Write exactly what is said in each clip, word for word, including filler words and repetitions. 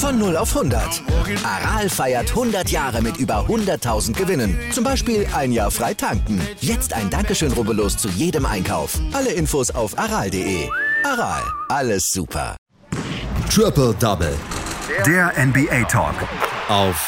Von null auf hundert. Aral feiert hundert Jahre mit über hunderttausend Gewinnen. Zum Beispiel ein Jahr frei tanken. Jetzt ein Dankeschön, rubbellos zu jedem Einkauf. Alle Infos auf aral punkt de. Aral, alles super. Triple Double. Der N B A Talk. Auf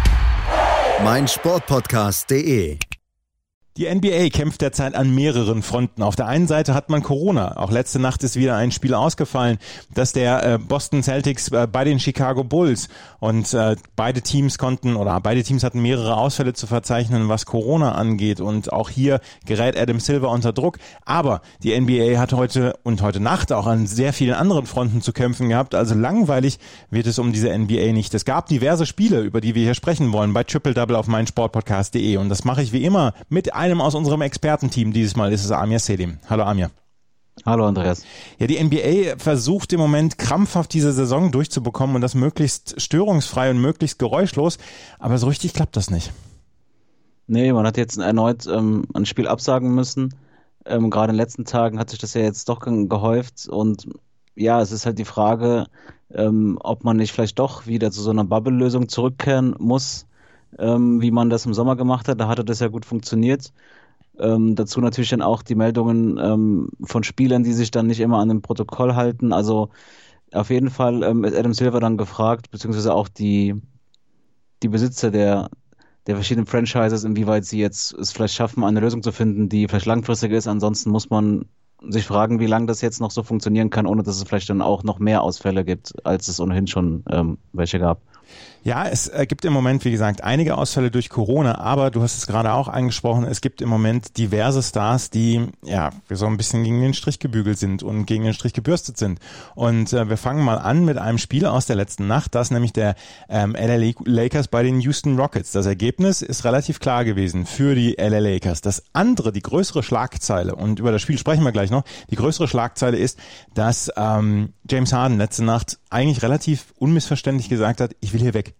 meinsportpodcast punkt de. Die N B A kämpft derzeit an mehreren Fronten. Auf der einen Seite hat man Corona. Auch letzte Nacht ist wieder ein Spiel ausgefallen, das der äh, Boston Celtics äh, bei den Chicago Bulls. Und äh, beide Teams konnten, oder beide Teams hatten mehrere Ausfälle zu verzeichnen, was Corona angeht. Und auch hier gerät Adam Silver unter Druck. Aber die N B A hat heute und heute Nacht auch an sehr vielen anderen Fronten zu kämpfen gehabt. Also langweilig wird es um diese N B A nicht. Es gab diverse Spiele, über die wir hier sprechen wollen, bei Triple Double auf meinsportpodcast punkt de. Und das mache ich wie immer mit einem aus unserem Expertenteam. Dieses Mal ist es Amir Selim. Hallo Amir. Hallo Andreas. Ja, die N B A versucht im Moment krampfhaft diese Saison durchzubekommen und das möglichst störungsfrei und möglichst geräuschlos, aber so richtig klappt das nicht. Nee, man hat jetzt erneut ähm, ein Spiel absagen müssen. Ähm, gerade in den letzten Tagen hat sich das ja jetzt doch ge- gehäuft und ja, es ist halt die Frage, ähm, ob man nicht vielleicht doch wieder zu so einer Bubble-Lösung zurückkehren muss, ähm, wie man das im Sommer gemacht hat. Da hatte das ja gut funktioniert. Ähm, dazu natürlich dann auch die Meldungen ähm, von Spielern, die sich dann nicht immer an dem Protokoll halten. Also auf jeden Fall ähm, ist Adam Silver dann gefragt, beziehungsweise auch die, die Besitzer der, der verschiedenen Franchises, inwieweit sie jetzt es vielleicht schaffen, eine Lösung zu finden, die vielleicht langfristig ist. Ansonsten muss man sich fragen, wie lange das jetzt noch so funktionieren kann, ohne dass es vielleicht dann auch noch mehr Ausfälle gibt, als es ohnehin schon ähm, welche gab. Ja, es gibt im Moment, wie gesagt, einige Ausfälle durch Corona, aber du hast es gerade auch angesprochen, es gibt im Moment diverse Stars, die ja so ein bisschen gegen den Strich gebügelt sind und gegen den Strich gebürstet sind. Und äh, wir fangen mal an mit einem Spiel aus der letzten Nacht, das nämlich der ähm, L A Lakers bei den Houston Rockets. Das Ergebnis ist relativ klar gewesen für die L A Lakers. Das andere, die größere Schlagzeile, und über das Spiel sprechen wir gleich noch, die größere Schlagzeile ist, dass ähm, James Harden letzte Nacht eigentlich relativ unmissverständlich gesagt hat, ich will hier weg.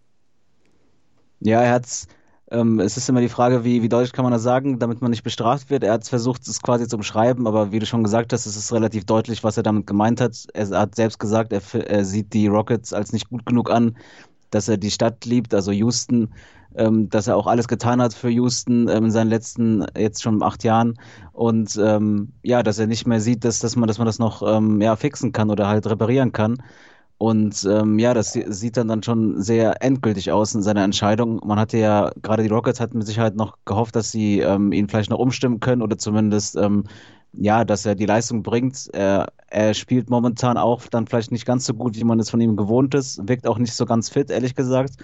Ja, er hat's, ähm, es ist immer die Frage, wie, wie deutlich kann man das sagen, damit man nicht bestraft wird. Er hat versucht, es quasi zu umschreiben, aber wie du schon gesagt hast, es ist relativ deutlich, was er damit gemeint hat. Er hat selbst gesagt, er, er sieht die Rockets als nicht gut genug an, dass er die Stadt liebt, also Houston, ähm, dass er auch alles getan hat für Houston ähm, in seinen letzten, jetzt schon acht Jahren und ähm, ja, dass er nicht mehr sieht, dass, dass man, dass man das noch ähm, ja, fixen kann oder halt reparieren kann. Und ähm, ja, das sieht dann, dann schon sehr endgültig aus in seiner Entscheidung. Man hatte ja, gerade die Rockets hatten mit Sicherheit noch gehofft, dass sie ähm, ihn vielleicht noch umstimmen können oder zumindest, ähm, ja, dass er die Leistung bringt. Er, er spielt momentan auch dann vielleicht nicht ganz so gut, wie man es von ihm gewohnt ist. Wirkt auch nicht so ganz fit, ehrlich gesagt.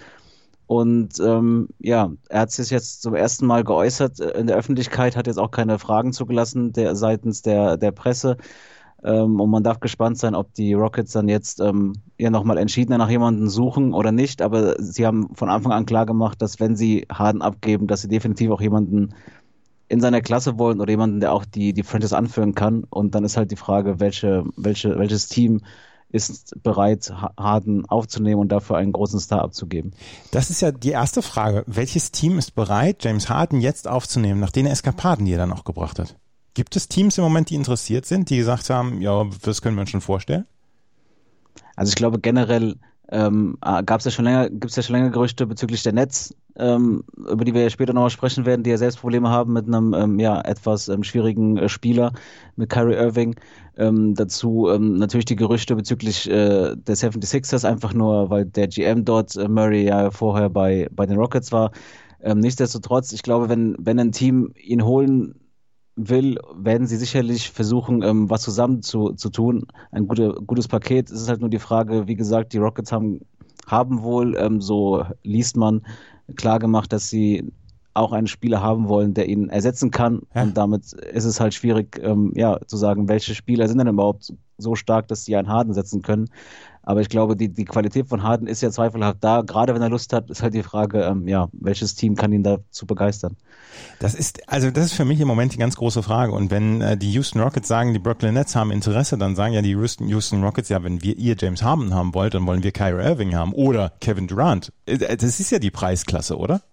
Und ähm, ja, er hat sich jetzt zum ersten Mal geäußert in der Öffentlichkeit, hat jetzt auch keine Fragen zugelassen der, seitens der, der Presse. Ähm, und man darf gespannt sein, ob die Rockets dann jetzt ähm, ja nochmal entschiedener nach jemandem suchen oder nicht. Aber sie haben von Anfang an klar gemacht, dass wenn sie Harden abgeben, dass sie definitiv auch jemanden in seiner Klasse wollen oder jemanden, der auch die, die Franchise anführen kann. Und dann ist halt die Frage, welche, welche, welches Team ist bereit, Harden aufzunehmen und dafür einen großen Star abzugeben. Das ist ja die erste Frage. Welches Team ist bereit, James Harden jetzt aufzunehmen, nach den Eskapaden, die er dann noch gebracht hat? Gibt es Teams im Moment, die interessiert sind, die gesagt haben, ja, das können wir uns schon vorstellen? Also ich glaube generell ähm, gab es ja schon länger, gibt es ja schon länger Gerüchte bezüglich der Nets, ähm, über die wir ja später nochmal sprechen werden, die ja selbst Probleme haben mit einem ähm, ja etwas ähm, schwierigen äh, Spieler, mit Kyrie Irving. Ähm, dazu ähm, natürlich die Gerüchte bezüglich äh, der seventy-sixers, einfach nur, weil der G M dort, äh, Murray, ja vorher bei, bei den Rockets war. Ähm, nichtsdestotrotz, ich glaube, wenn, wenn ein Team ihn holen will, werden sie sicherlich versuchen, ähm, was zusammen zu, zu tun. Ein gute, gutes Paket. Es ist halt nur die Frage, wie gesagt, die Rockets haben, haben wohl, ähm, so liest man, klar gemacht, dass sie auch einen Spieler haben wollen, der ihn ersetzen kann. Ja. Und damit ist es halt schwierig, ähm, ja, zu sagen, welche Spieler sind denn überhaupt so stark, dass sie einen Harden setzen können. Aber ich glaube, die, die Qualität von Harden ist ja zweifelhaft da. Gerade wenn er Lust hat, ist halt die Frage, ähm, ja, welches Team kann ihn dazu begeistern? Das ist, also das ist für mich im Moment die ganz große Frage. Und wenn äh, die Houston Rockets sagen, die Brooklyn Nets haben Interesse, dann sagen ja die Houston, Houston Rockets, ja, wenn wir ihr James Harden haben wollt, dann wollen wir Kyrie Irving haben oder Kevin Durant. Das ist ja die Preisklasse, oder?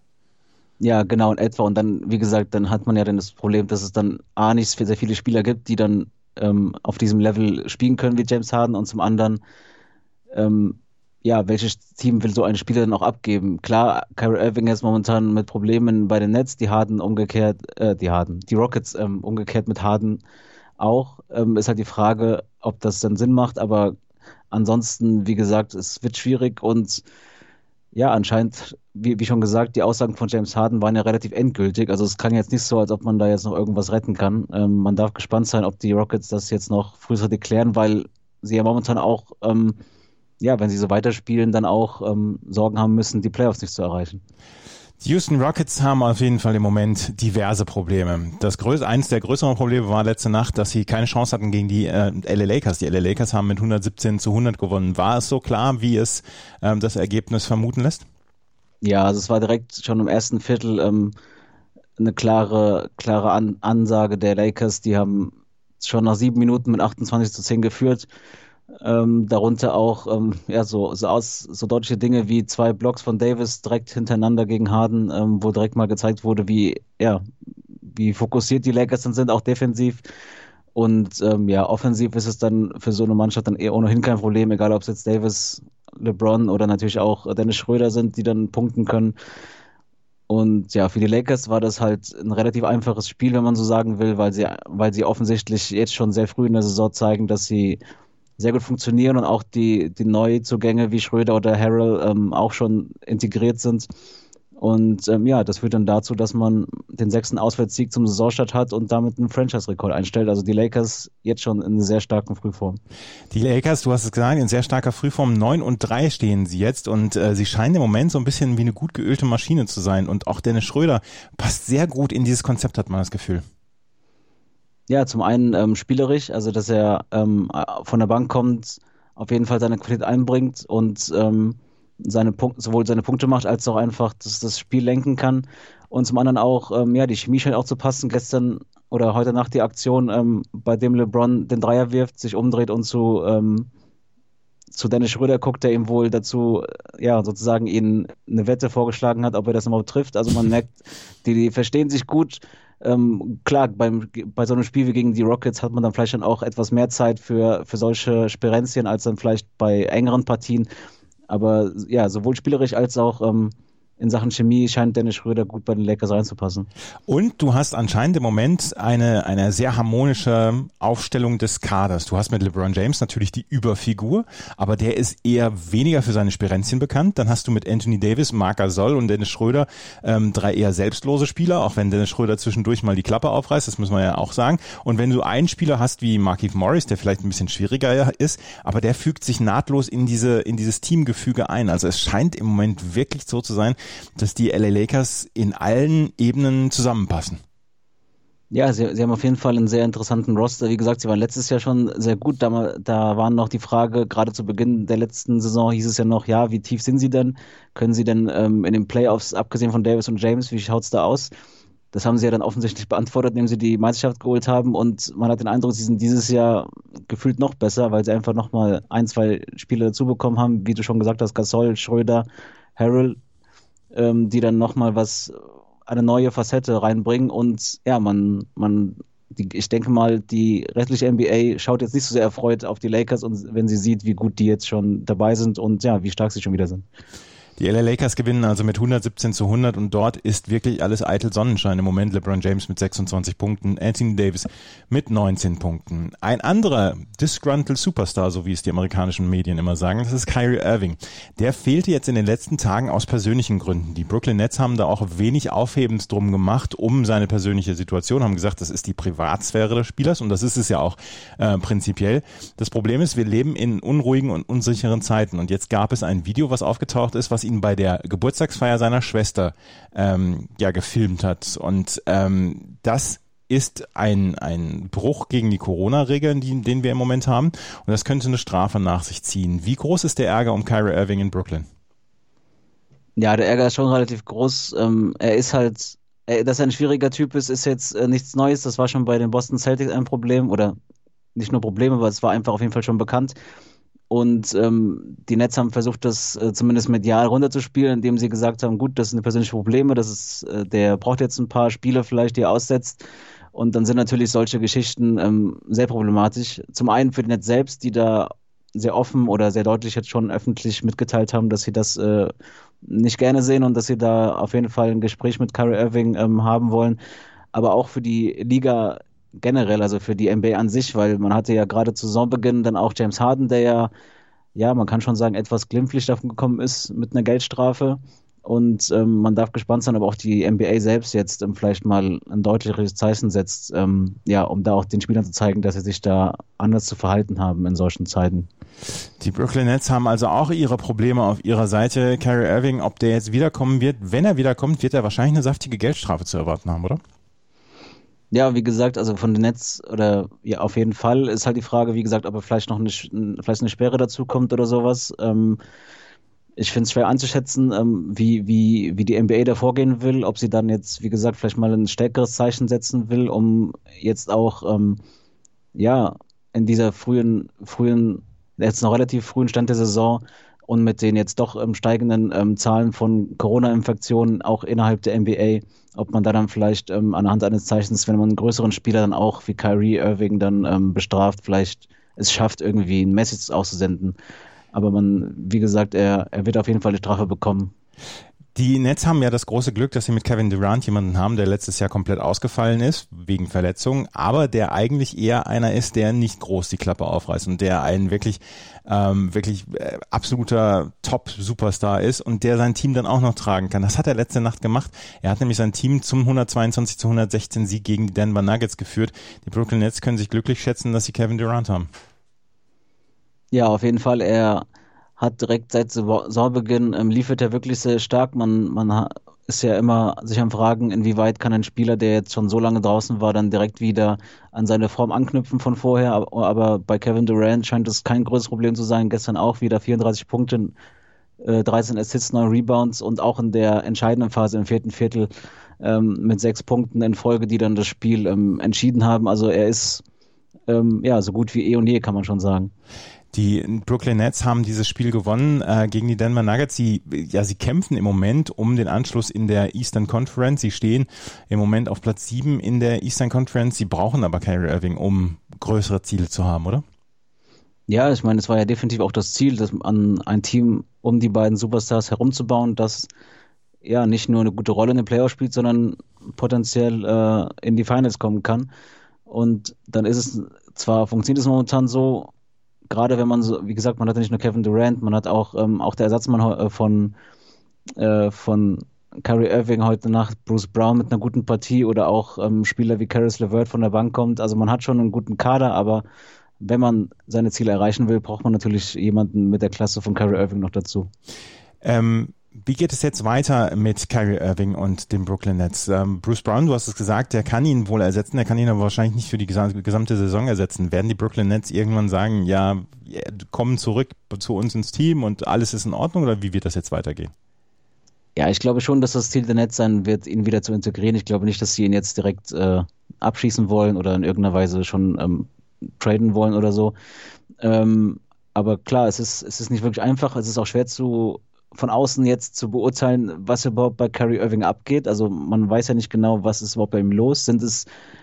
Ja, genau, in etwa. Und dann, wie gesagt, dann hat man ja dann das Problem, dass es dann A, nicht sehr viele Spieler gibt, die dann ähm, auf diesem Level spielen können wie James Harden und zum anderen ähm, ja, welches Team will so einen Spieler dann auch abgeben? Klar, Kyrie Irving ist momentan mit Problemen bei den Nets, die Harden umgekehrt, äh, die Harden, die Rockets ähm, umgekehrt mit Harden auch. Ähm, ist halt die Frage, ob das dann Sinn macht, aber ansonsten, wie gesagt, es wird schwierig und ja, anscheinend, wie, wie schon gesagt, die Aussagen von James Harden waren ja relativ endgültig. Also es klang jetzt nicht so, als ob man da jetzt noch irgendwas retten kann. Ähm, man darf gespannt sein, ob die Rockets das jetzt noch frühzeitig klären, weil sie ja momentan auch ähm, ja, wenn sie so weiterspielen, dann auch ähm, Sorgen haben müssen, die Playoffs nicht zu erreichen. Die Houston Rockets haben auf jeden Fall im Moment diverse Probleme. Das größte, eines der größeren Probleme war letzte Nacht, dass sie keine Chance hatten gegen die äh, L A Lakers. Die L A Lakers haben mit hundertsiebzehn zu hundert gewonnen. War es so klar, wie es ähm, das Ergebnis vermuten lässt? Ja, also es war direkt schon im ersten Viertel ähm, eine klare, klare An- Ansage der Lakers. Die haben schon nach sieben Minuten mit achtundzwanzig zu zehn geführt. Ähm, darunter auch ähm, ja so so aus so deutliche Dinge wie zwei Blocks von Davis direkt hintereinander gegen Harden, ähm, wo direkt mal gezeigt wurde, wie ja wie fokussiert die Lakers dann sind, auch defensiv. Und ähm, ja, offensiv ist es dann für so eine Mannschaft dann eher ohnehin kein Problem, egal ob es jetzt Davis, LeBron oder natürlich auch Dennis Schröder sind, die dann punkten können. Und ja, für die Lakers war das halt ein relativ einfaches Spiel, wenn man so sagen will, weil sie weil sie offensichtlich jetzt schon sehr früh in der Saison zeigen, dass sie sehr gut funktionieren und auch die, die Neuzugänge wie Schröder oder Harrell ähm, auch schon integriert sind. Und ähm, ja, das führt dann dazu, dass man den sechsten Auswärtssieg zum Saisonstart hat und damit einen Franchise-Rekord einstellt. Also die Lakers jetzt schon in sehr starken Frühform. Die Lakers, du hast es gesagt, in sehr starker Frühform, neun und drei stehen sie jetzt und äh, sie scheinen im Moment so ein bisschen wie eine gut geölte Maschine zu sein. Und auch Dennis Schröder passt sehr gut in dieses Konzept, hat man das Gefühl. Ja, zum einen ähm, spielerisch, also dass er ähm, von der Bank kommt, auf jeden Fall seine Qualität einbringt und ähm, seine Punkte, sowohl seine Punkte macht, als auch einfach das, das Spiel lenken kann. Und zum anderen auch, ähm, ja, die Chemie scheint auch zu passen. Gestern oder heute Nacht die Aktion, ähm, bei dem LeBron den Dreier wirft, sich umdreht und zu, ähm, zu Dennis Schröder guckt, der ihm wohl dazu, ja, sozusagen ihn eine Wette vorgeschlagen hat, ob er das überhaupt trifft. Also man merkt, die, die verstehen sich gut. Ähm, klar, beim, bei so einem Spiel wie gegen die Rockets hat man dann vielleicht dann auch etwas mehr Zeit für, für solche Sperenzien als dann vielleicht bei engeren Partien. Aber ja, sowohl spielerisch als auch ähm, in Sachen Chemie scheint Dennis Schröder gut bei den Lakers reinzupassen. Und du hast anscheinend im Moment eine, eine sehr harmonische Aufstellung des Kaders. Du hast mit LeBron James natürlich die Überfigur, aber der ist eher weniger für seine Sperenzien bekannt. Dann hast du mit Anthony Davis, Marc Gasol und Dennis Schröder ähm, drei eher selbstlose Spieler, auch wenn Dennis Schröder zwischendurch mal die Klappe aufreißt, das muss man ja auch sagen. Und wenn du einen Spieler hast wie Markieff Morris, der vielleicht ein bisschen schwieriger ist, aber der fügt sich nahtlos in diese in dieses Teamgefüge ein. Also es scheint im Moment wirklich so zu sein, dass die L A Lakers in allen Ebenen zusammenpassen. Ja, sie, sie haben auf jeden Fall einen sehr interessanten Roster. Wie gesagt, sie waren letztes Jahr schon sehr gut. Da, da waren noch die Frage, gerade zu Beginn der letzten Saison hieß es ja noch, ja, wie tief sind sie denn? Können sie denn ähm, in den Playoffs, abgesehen von Davis und James, wie schaut's da aus? Das haben sie ja dann offensichtlich beantwortet, indem sie die Meisterschaft geholt haben. Und man hat den Eindruck, sie sind dieses Jahr gefühlt noch besser, weil sie einfach nochmal ein, zwei Spiele dazu bekommen haben. Wie du schon gesagt hast, Gasol, Schröder, Harrell, die dann nochmal was, eine neue Facette reinbringen und ja, man, man, die, ich denke mal, die restliche N B A schaut jetzt nicht so sehr erfreut auf die Lakers und wenn sie sieht, wie gut die jetzt schon dabei sind und ja, wie stark sie schon wieder sind. Die L A Lakers gewinnen also mit hundertsiebzehn zu hundert und dort ist wirklich alles eitel Sonnenschein im Moment. LeBron James mit sechsundzwanzig Punkten, Anthony Davis mit neunzehn Punkten. Ein anderer disgruntled Superstar, so wie es die amerikanischen Medien immer sagen, das ist Kyrie Irving. Der fehlte jetzt in den letzten Tagen aus persönlichen Gründen. Die Brooklyn Nets haben da auch wenig Aufhebens drum gemacht um seine persönliche Situation, haben gesagt, das ist die Privatsphäre des Spielers und das ist es ja auch äh, prinzipiell. Das Problem ist, wir leben in unruhigen und unsicheren Zeiten und jetzt gab es ein Video, was aufgetaucht ist, was ihn bei der Geburtstagsfeier seiner Schwester ähm, ja gefilmt hat. Und ähm, das ist ein ein Bruch gegen die Corona-Regeln, die, den wir im Moment haben. Und das könnte eine Strafe nach sich ziehen. Wie groß ist der Ärger um Kyrie Irving in Brooklyn? Ja, der Ärger ist schon relativ groß. Ähm, er ist halt, er, dass er ein schwieriger Typ ist, ist jetzt äh, nichts Neues. Das war schon bei den Boston Celtics ein Problem. Oder nicht nur Problem, aber es war einfach auf jeden Fall schon bekannt. Und ähm, die Nets haben versucht, das äh, zumindest medial runterzuspielen, indem sie gesagt haben, gut, das sind persönliche Probleme, das ist, äh, der braucht jetzt ein paar Spiele vielleicht, die er aussetzt. Und dann sind natürlich solche Geschichten ähm, sehr problematisch. Zum einen für die Nets selbst, die da sehr offen oder sehr deutlich jetzt schon öffentlich mitgeteilt haben, dass sie das äh, nicht gerne sehen und dass sie da auf jeden Fall ein Gespräch mit Kyrie Irving ähm, haben wollen. Aber auch für die Liga generell, also für die N B A an sich, weil man hatte ja gerade zu Saisonbeginn dann auch James Harden, der ja, ja, man kann schon sagen, etwas glimpflich davon gekommen ist mit einer Geldstrafe. Und ähm, man darf gespannt sein, ob auch die N B A selbst jetzt ähm, vielleicht mal ein deutlicheres Zeichen setzt, ähm, ja, um da auch den Spielern zu zeigen, dass sie sich da anders zu verhalten haben in solchen Zeiten. Die Brooklyn Nets haben also auch ihre Probleme auf ihrer Seite. Kyrie Irving, ob der jetzt wiederkommen wird, wenn er wiederkommt, wird er wahrscheinlich eine saftige Geldstrafe zu erwarten haben, oder? Ja, wie gesagt, also von den Nets oder ja, auf jeden Fall ist halt die Frage, wie gesagt, ob er vielleicht noch eine, vielleicht eine Sperre dazu kommt oder sowas. Ähm, Ich finde es schwer einzuschätzen, ähm, wie, wie, wie die N B A da vorgehen will, ob sie dann jetzt, wie gesagt, vielleicht mal ein stärkeres Zeichen setzen will, um jetzt auch, ähm, ja, in dieser frühen, frühen, jetzt noch relativ frühen Stand der Saison und mit den jetzt doch ähm, steigenden ähm, Zahlen von Corona-Infektionen auch innerhalb der N B A, ob man da dann vielleicht ähm, anhand eines Zeichens, wenn man einen größeren Spieler dann auch wie Kyrie Irving dann ähm, bestraft, vielleicht es schafft, irgendwie ein Message auszusenden. Aber man, wie gesagt, er, er wird auf jeden Fall eine Strafe bekommen. Die Nets haben ja das große Glück, dass sie mit Kevin Durant jemanden haben, der letztes Jahr komplett ausgefallen ist, wegen Verletzungen, aber der eigentlich eher einer ist, der nicht groß die Klappe aufreißt und der ein wirklich, ähm, wirklich äh, absoluter Top-Superstar ist und der sein Team dann auch noch tragen kann. Das hat er letzte Nacht gemacht. Er hat nämlich sein Team zum hundertzweiundzwanzig zu hundertsechzehn Sieg gegen die Denver Nuggets geführt. Die Brooklyn Nets können sich glücklich schätzen, dass sie Kevin Durant haben. Ja, auf jeden Fall. Er hat direkt seit Saisonbeginn ähm, liefert er wirklich sehr stark. Man, man ist ja immer sich am Fragen, inwieweit kann ein Spieler, der jetzt schon so lange draußen war, dann direkt wieder an seine Form anknüpfen von vorher. Aber, aber bei Kevin Durant scheint es kein größeres Problem zu sein. Gestern auch wieder vierunddreißig Punkte, äh, dreizehn Assists, neun Rebounds und auch in der entscheidenden Phase im vierten Viertel ähm, mit sechs Punkten in Folge, die dann das Spiel ähm, entschieden haben. Also er ist ähm, ja so gut wie eh und je, kann man schon sagen. Die Brooklyn Nets haben dieses Spiel gewonnen äh, gegen die Denver Nuggets. Sie, ja, sie kämpfen im Moment um den Anschluss in der Eastern Conference. Sie stehen im Moment auf Platz sieben in der Eastern Conference. Sie brauchen aber Kyrie Irving, um größere Ziele zu haben, oder? Ja, ich meine, es war ja definitiv auch das Ziel, dass an ein Team um die beiden Superstars herumzubauen, das ja nicht nur eine gute Rolle in den Playoffs spielt, sondern potenziell äh, in die Finals kommen kann. Und dann ist es zwar, funktioniert es momentan so, gerade wenn man so, wie gesagt, man hat ja nicht nur Kevin Durant, man hat auch, ähm, auch der Ersatzmann von, äh, von Kyrie Irving heute Nacht, Bruce Brown mit einer guten Partie oder auch ähm, Spieler wie Caris LeVert von der Bank kommt. Also man hat schon einen guten Kader, aber wenn man seine Ziele erreichen will, braucht man natürlich jemanden mit der Klasse von Kyrie Irving noch dazu. Ähm, Wie geht es jetzt weiter mit Kyrie Irving und den Brooklyn Nets? Ähm, Bruce Brown, du hast es gesagt, der kann ihn wohl ersetzen, der kann ihn aber wahrscheinlich nicht für die gesamte Saison ersetzen. Werden die Brooklyn Nets irgendwann sagen, ja, komm zurück zu uns ins Team und alles ist in Ordnung, oder wie wird das jetzt weitergehen? Ja, ich glaube schon, dass das Ziel der Nets sein wird, ihn wieder zu integrieren. Ich glaube nicht, dass sie ihn jetzt direkt äh, abschießen wollen oder in irgendeiner Weise schon ähm, traden wollen oder so. Ähm, aber klar, es ist, es ist nicht wirklich einfach, es ist auch schwer zu von außen jetzt zu beurteilen, was überhaupt bei Kyrie Irving abgeht. Also man weiß ja nicht genau, was ist überhaupt bei ihm los. Sind es,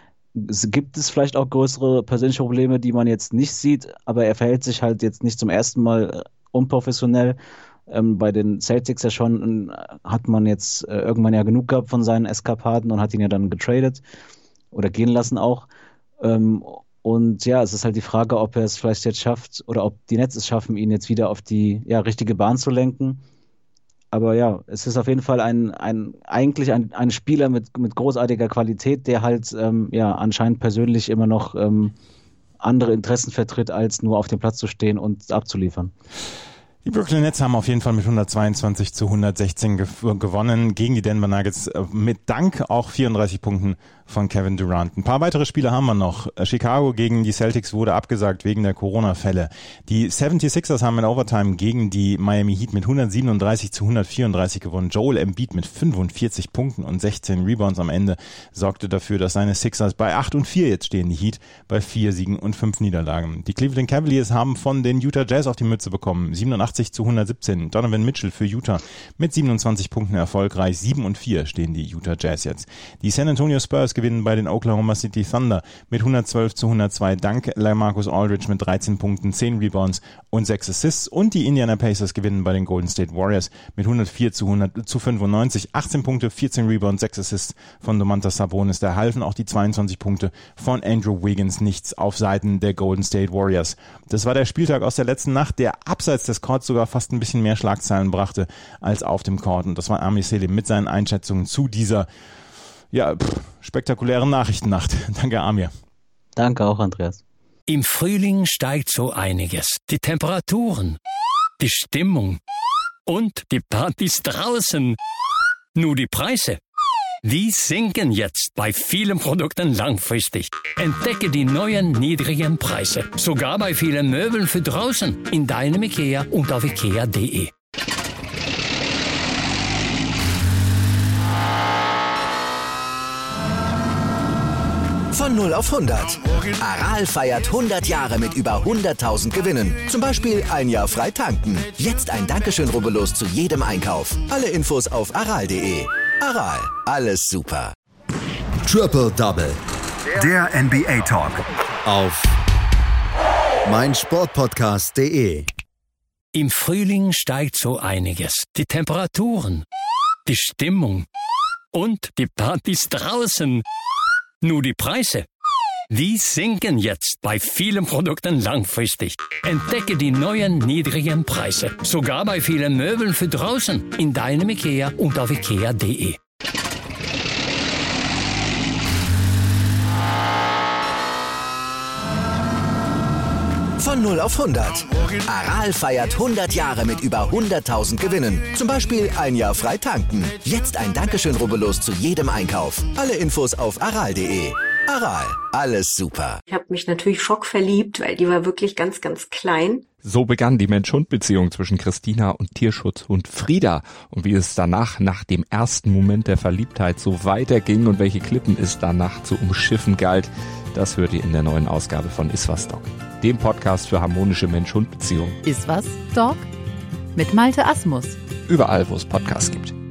gibt es vielleicht auch größere persönliche Probleme, die man jetzt nicht sieht, aber er verhält sich halt jetzt nicht zum ersten Mal unprofessionell. Ähm, bei den Celtics ja schon hat man jetzt äh, irgendwann ja genug gehabt von seinen Eskapaden und hat ihn ja dann getradet oder gehen lassen auch. Ähm, Und ja, es ist halt die Frage, ob er es vielleicht jetzt schafft oder ob die Nets es schaffen, ihn jetzt wieder auf die ja, richtige Bahn zu lenken. Aber ja, es ist auf jeden Fall ein, ein eigentlich ein, ein Spieler mit, mit großartiger Qualität, der halt ähm, ja anscheinend persönlich immer noch ähm, andere Interessen vertritt, als nur auf dem Platz zu stehen und abzuliefern. Die Brooklyn Nets haben auf jeden Fall mit hundertzweiundzwanzig zu hundertsechzehn gew- gewonnen gegen die Denver Nuggets, mit Dank auch vierunddreißig Punkten von Kevin Durant. Ein paar weitere Spiele haben wir noch. Chicago gegen die Celtics wurde abgesagt wegen der Corona-Fälle. Die seventy-sixers haben in Overtime gegen die Miami Heat mit hundertsiebenunddreißig zu hundertvierunddreißig gewonnen. Joel Embiid mit fünfundvierzig Punkten und sechzehn Rebounds am Ende sorgte dafür, dass seine Sixers bei acht und vier jetzt stehen. Die Heat bei vier Siegen und fünf Niederlagen. Die Cleveland Cavaliers haben von den Utah Jazz auf die Mütze bekommen. siebenundachtzig zu hundertsiebzehn. Donovan Mitchell für Utah mit siebenundzwanzig Punkten erfolgreich. sieben und vier stehen die Utah Jazz jetzt. Die San Antonio Spurs gewinnen bei den Oklahoma City Thunder mit hundertzwölf zu hundertzwei dank LaMarcus Aldridge mit dreizehn Punkten, zehn Rebounds und sechs Assists. Und die Indiana Pacers gewinnen bei den Golden State Warriors mit hundertvier zu fünfundneunzig, achtzehn Punkte, vierzehn Rebounds, sechs Assists von Domantas Sabonis. Da halfen auch die zweiundzwanzig Punkte von Andrew Wiggins nichts auf Seiten der Golden State Warriors. Das war der Spieltag aus der letzten Nacht, der abseits des Courts sogar fast ein bisschen mehr Schlagzeilen brachte als auf dem Court. Und das war Amir Selim mit seinen Einschätzungen zu dieser ja, pff, spektakulären Nachrichtennacht. Danke, Amir. Danke auch, Andreas. Im Frühling steigt so einiges. Die Temperaturen, die Stimmung und die Partys draußen. Nur die Preise, die sinken jetzt bei vielen Produkten langfristig. Entdecke die neuen niedrigen Preise. Sogar bei vielen Möbeln für draußen. In deinem IKEA und auf ikea punkt de. Von null auf hundert. Aral feiert hundert Jahre mit über hunderttausend Gewinnen. Zum Beispiel ein Jahr frei tanken. Jetzt ein Dankeschön, rubbellos zu jedem Einkauf. Alle Infos auf aral punkt de. Aral, alles super. Triple Double. Der N B A Talk. Auf meinsportpodcast punkt de. Im Frühling steigt so einiges. Die Temperaturen, die Stimmung und die Partys draußen. Nur die Preise, die sinken jetzt bei vielen Produkten langfristig. Entdecke die neuen niedrigen Preise. Sogar bei vielen Möbeln für draußen. In deinem IKEA und auf ikea punkt de. Von null auf hundert. Aral feiert hundert Jahre mit über hunderttausend Gewinnen. Zum Beispiel ein Jahr frei tanken. Jetzt ein Dankeschön, rubbellos zu jedem Einkauf. Alle Infos auf aral punkt de. Aral, alles super. Ich habe mich natürlich schockverliebt, weil die war wirklich ganz, ganz klein. So begann die Mensch-Hund-Beziehung zwischen Christina und Tierschutzhund Frieda. Und wie es danach, nach dem ersten Moment der Verliebtheit, so weiterging und welche Klippen es danach zu umschiffen galt, das hört ihr in der neuen Ausgabe von Iswas Dog, dem Podcast für harmonische Mensch-Hund-Beziehungen. Iswas Dog? Mit Malte Asmus. Überall, wo es Podcasts gibt.